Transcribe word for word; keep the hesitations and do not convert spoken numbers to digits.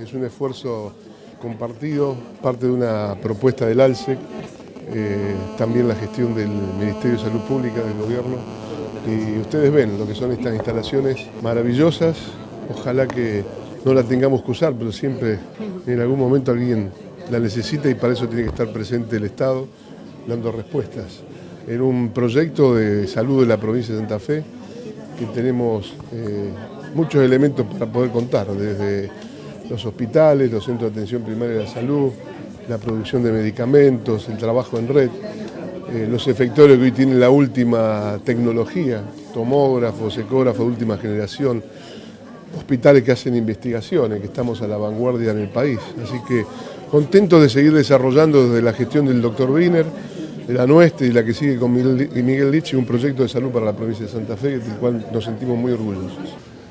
Es un esfuerzo compartido, parte de una propuesta del ALSEC, eh, también la gestión del Ministerio de Salud Pública, del Gobierno. Y ustedes ven lo que son estas instalaciones maravillosas. Ojalá que no la tengamos que usar, pero siempre en algún momento alguien la necesita y para eso tiene que estar presente el Estado dando respuestas. En un proyecto de salud de la provincia de Santa Fe, que tenemos eh, muchos elementos para poder contar, desde los hospitales, los centros de atención primaria de la salud, la producción de medicamentos, el trabajo en red, eh, los efectorios que hoy tienen la última tecnología, tomógrafos, ecógrafos de última generación, hospitales que hacen investigaciones, que estamos a la vanguardia en el país. Así que contentos de seguir desarrollando desde la gestión del doctor Wiener, de la nuestra y la que sigue con Miguel Lich, un proyecto de salud para la provincia de Santa Fe, del cual nos sentimos muy orgullosos.